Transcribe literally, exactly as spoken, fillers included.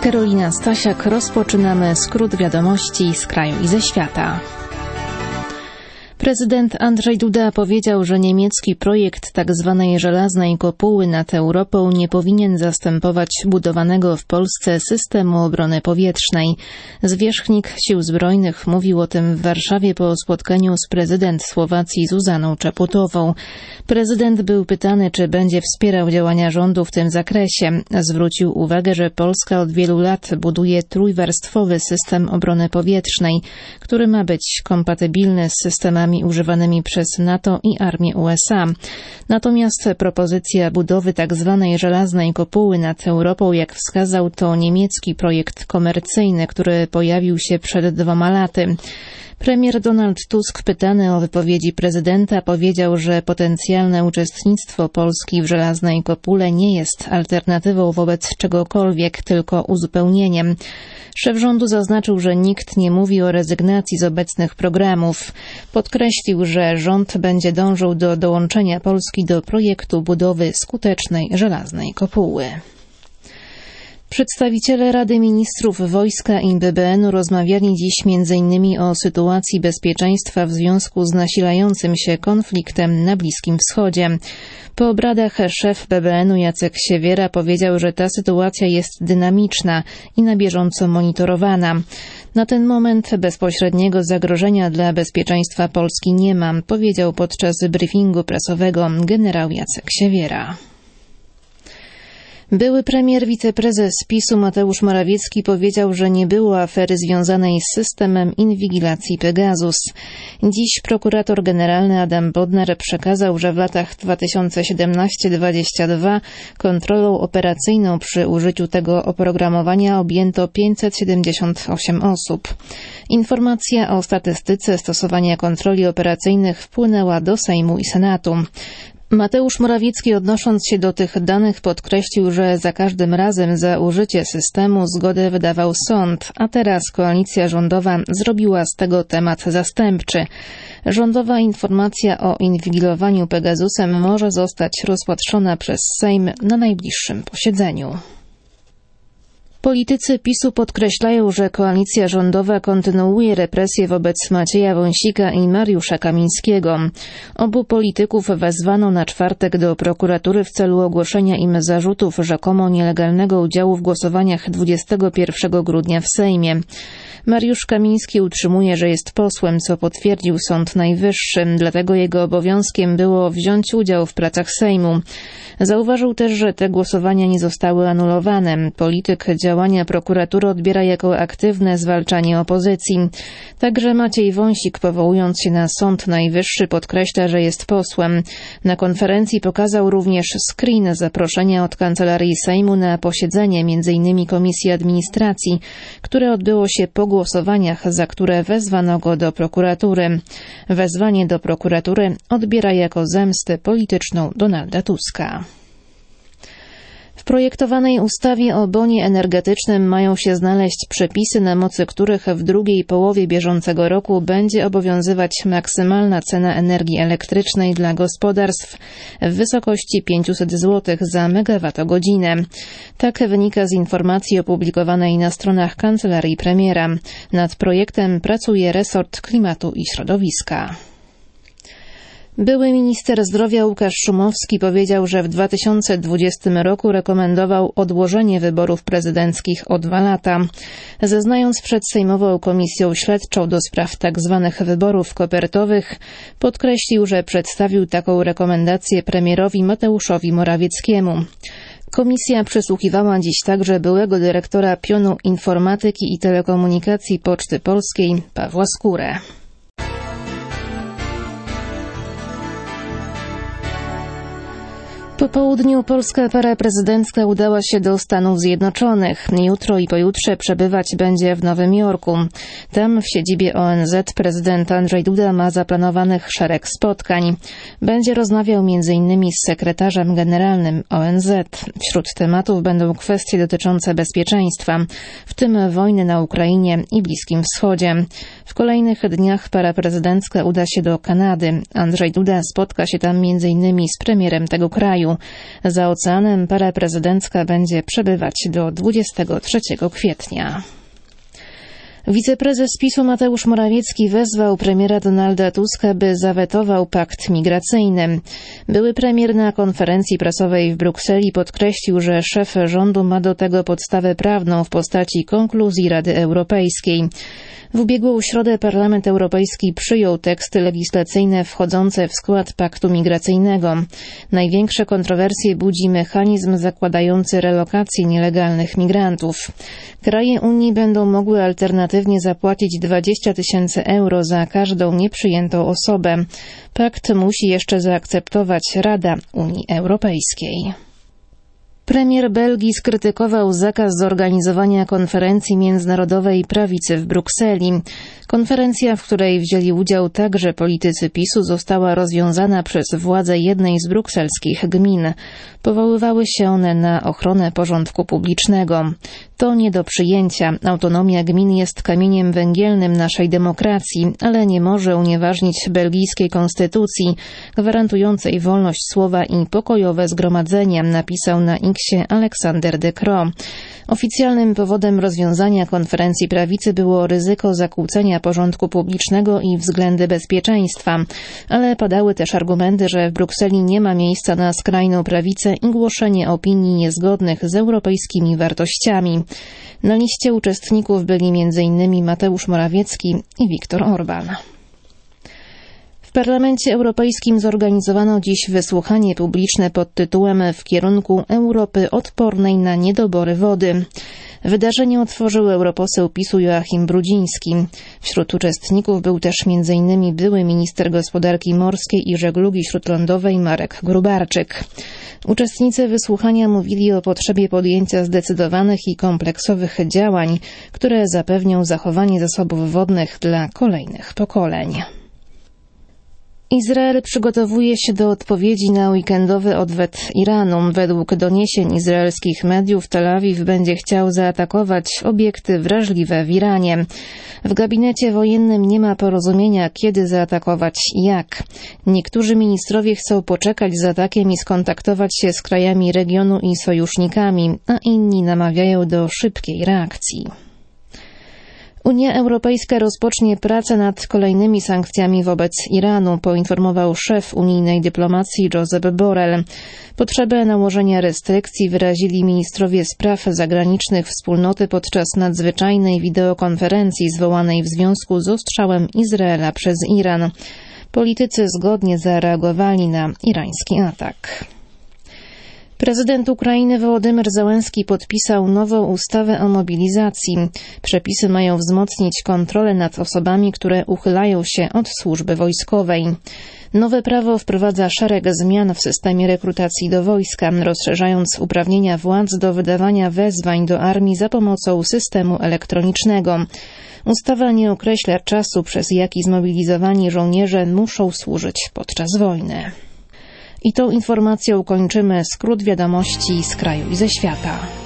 Karolina Stasiak, rozpoczynamy skrót wiadomości z kraju i ze świata. Prezydent Andrzej Duda powiedział, że niemiecki projekt tzw. żelaznej kopuły nad Europą nie powinien zastępować budowanego w Polsce systemu obrony powietrznej. Zwierzchnik Sił Zbrojnych mówił o tym w Warszawie po spotkaniu z prezydent Słowacji Zuzaną Czaputową. Prezydent był pytany, czy będzie wspierał działania rządu w tym zakresie. Zwrócił uwagę, że Polska od wielu lat buduje trójwarstwowy system obrony powietrznej, który ma być kompatybilny z systemami używanymi przez NATO i armię U S A. Natomiast propozycja budowy tzw. żelaznej kopuły nad Europą, jak wskazał, to niemiecki projekt komercyjny, który pojawił się przed dwoma laty. Premier Donald Tusk, pytany o wypowiedzi prezydenta, powiedział, że potencjalne uczestnictwo Polski w żelaznej kopule nie jest alternatywą wobec czegokolwiek, tylko uzupełnieniem. Szef rządu zaznaczył, że nikt nie mówi o rezygnacji z obecnych programów. Podkreślił, że rząd będzie dążył do dołączenia Polski do projektu budowy skutecznej żelaznej kopuły. Przedstawiciele Rady Ministrów Wojska i B B N u rozmawiali dziś między innymi o sytuacji bezpieczeństwa w związku z nasilającym się konfliktem na Bliskim Wschodzie. Po obradach szef B B N u Jacek Siewiera powiedział, że ta sytuacja jest dynamiczna i na bieżąco monitorowana. Na ten moment bezpośredniego zagrożenia dla bezpieczeństwa Polski nie ma, powiedział podczas briefingu prasowego generał Jacek Siewiera. Były premier wiceprezes PiS-u Mateusz Morawiecki powiedział, że nie było afery związanej z systemem inwigilacji Pegasus. Dziś prokurator generalny Adam Bodnar przekazał, że w latach dwa tysiące siedemnasty do dwudziestego drugiego kontrolą operacyjną przy użyciu tego oprogramowania objęto pięćset siedemdziesiąt osiem osób. Informacja o statystyce stosowania kontroli operacyjnych wpłynęła do Sejmu i Senatu. Mateusz Morawiecki, odnosząc się do tych danych, podkreślił, że za każdym razem za użycie systemu zgodę wydawał sąd, a teraz koalicja rządowa zrobiła z tego temat zastępczy. Rządowa informacja o inwigilowaniu Pegasusem może zostać rozpatrzona przez Sejm na najbliższym posiedzeniu. Politycy PiS-u podkreślają, że koalicja rządowa kontynuuje represje wobec Macieja Wąsika i Mariusza Kamińskiego. Obu polityków wezwano na czwartek do prokuratury w celu ogłoszenia im zarzutów rzekomo nielegalnego udziału w głosowaniach dwudziestego pierwszego grudnia w Sejmie. Mariusz Kamiński utrzymuje, że jest posłem, co potwierdził Sąd Najwyższy, dlatego jego obowiązkiem było wziąć udział w pracach Sejmu. Zauważył też, że te głosowania nie zostały anulowane. Polityk działania prokuratury odbiera jako aktywne zwalczanie opozycji. Także Maciej Wąsik, powołując się na Sąd Najwyższy, podkreśla, że jest posłem. Na konferencji pokazał również screen zaproszenia od Kancelarii Sejmu na posiedzenie między innymi Komisji Administracji, które odbyło się po głosowaniach, za które wezwano go do prokuratury. Wezwanie do prokuratury odbiera jako zemstę polityczną Donalda Tuska. W projektowanej ustawie o bonie energetycznym mają się znaleźć przepisy, na mocy których w drugiej połowie bieżącego roku będzie obowiązywać maksymalna cena energii elektrycznej dla gospodarstw w wysokości pięćset złotych za megawattogodzinę. Tak wynika z informacji opublikowanej na stronach Kancelarii Premiera. Nad projektem pracuje resort klimatu i środowiska. Były minister zdrowia Łukasz Szumowski powiedział, że w dwa tysiące dwudziestym roku rekomendował odłożenie wyborów prezydenckich o dwa lata. Zeznając przed Sejmową Komisją Śledczą do spraw tzw. wyborów kopertowych, podkreślił, że przedstawił taką rekomendację premierowi Mateuszowi Morawieckiemu. Komisja przesłuchiwała dziś także byłego dyrektora pionu informatyki i telekomunikacji Poczty Polskiej Pawła Skórę. Po południu polska para prezydencka udała się do Stanów Zjednoczonych. Jutro i pojutrze przebywać będzie w Nowym Jorku. Tam w siedzibie O N Z prezydent Andrzej Duda ma zaplanowanych szereg spotkań. Będzie rozmawiał między innymi z sekretarzem generalnym O N Z. Wśród tematów będą kwestie dotyczące bezpieczeństwa, w tym wojny na Ukrainie i Bliskim Wschodzie. W kolejnych dniach para prezydencka uda się do Kanady. Andrzej Duda spotka się tam między innymi z premierem tego kraju. kraju. Za oceanem para prezydencka będzie przebywać do dwudziestego trzeciego kwietnia. Wiceprezes PiS-u Mateusz Morawiecki wezwał premiera Donalda Tuska, by zawetował pakt migracyjny. Były premier na konferencji prasowej w Brukseli podkreślił, że szef rządu ma do tego podstawę prawną w postaci konkluzji Rady Europejskiej. W ubiegłą środę Parlament Europejski przyjął teksty legislacyjne wchodzące w skład paktu migracyjnego. Największe kontrowersje budzi mechanizm zakładający relokację nielegalnych migrantów. Kraje Unii będą mogły alternatywnie zapłacić dwadzieścia tysięcy euro za każdą nieprzyjętą osobę. Pakt musi jeszcze zaakceptować Rada Unii Europejskiej. Premier Belgii skrytykował zakaz zorganizowania konferencji międzynarodowej prawicy w Brukseli. Konferencja, w której wzięli udział także politycy PiS-u, została rozwiązana przez władze jednej z brukselskich gmin. Powoływały się one na ochronę porządku publicznego. To nie do przyjęcia. Autonomia gmin jest kamieniem węgielnym naszej demokracji, ale nie może unieważnić belgijskiej konstytucji, gwarantującej wolność słowa i pokojowe zgromadzenie, napisał na X-ie Alexander De Croo. Oficjalnym powodem rozwiązania konferencji prawicy było ryzyko zakłócenia porządku publicznego i względy bezpieczeństwa, ale padały też argumenty, że w Brukseli nie ma miejsca na skrajną prawicę i głoszenie opinii niezgodnych z europejskimi wartościami. Na liście uczestników byli między innymi Mateusz Morawiecki i Viktor Orban. W Parlamencie Europejskim zorganizowano dziś wysłuchanie publiczne pod tytułem W kierunku Europy odpornej na niedobory wody. Wydarzenie otworzył europoseł PiS-u Joachim Brudziński. Wśród uczestników był też między innymi były minister gospodarki morskiej i żeglugi śródlądowej Marek Gróbarczyk. Uczestnicy wysłuchania mówili o potrzebie podjęcia zdecydowanych i kompleksowych działań, które zapewnią zachowanie zasobów wodnych dla kolejnych pokoleń. Izrael przygotowuje się do odpowiedzi na weekendowy odwet Iranu. Według doniesień izraelskich mediów Tel Awiw będzie chciał zaatakować obiekty wrażliwe w Iranie. W gabinecie wojennym nie ma porozumienia, kiedy zaatakować i jak. Niektórzy ministrowie chcą poczekać z atakiem i skontaktować się z krajami regionu i sojusznikami, a inni namawiają do szybkiej reakcji. Unia Europejska rozpocznie pracę nad kolejnymi sankcjami wobec Iranu, poinformował szef unijnej dyplomacji Josep Borrell. Potrzebę nałożenia restrykcji wyrazili ministrowie spraw zagranicznych wspólnoty podczas nadzwyczajnej wideokonferencji zwołanej w związku z ostrzałem Izraela przez Iran. Politycy zgodnie zareagowali na irański atak. Prezydent Ukrainy Wołodymyr Zełenski podpisał nową ustawę o mobilizacji. Przepisy mają wzmocnić kontrolę nad osobami, które uchylają się od służby wojskowej. Nowe prawo wprowadza szereg zmian w systemie rekrutacji do wojska, rozszerzając uprawnienia władz do wydawania wezwań do armii za pomocą systemu elektronicznego. Ustawa nie określa czasu, przez jaki zmobilizowani żołnierze muszą służyć podczas wojny. I tą informacją kończymy skrót wiadomości z kraju i ze świata.